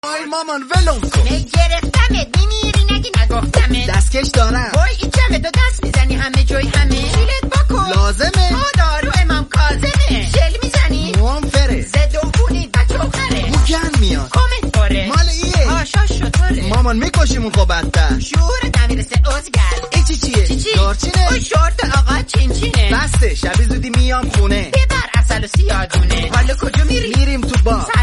آی مامان ولم کن. گرفتمت میمیری نگی نگفتمت. دستکش دارم. وای این جمع دو دست میزنی همه جای همه. شیلت بکن لازمه. دارو امام کاظمه. شل میزنی موام فره. زد و بونی بچه و خره. بوگن میاد. کامنت باره مال ایه. آشا شطوره. مامان میکشیمون خب بدتر. شعورت نمیرسه ازگل. ای چیه؟ دارچینه. اوی شورت آقا چینچینه. بسته شبی زودی میام خونه. ببر اصل و سیادونه. حالا کجا میری؟ میریم تو باغ.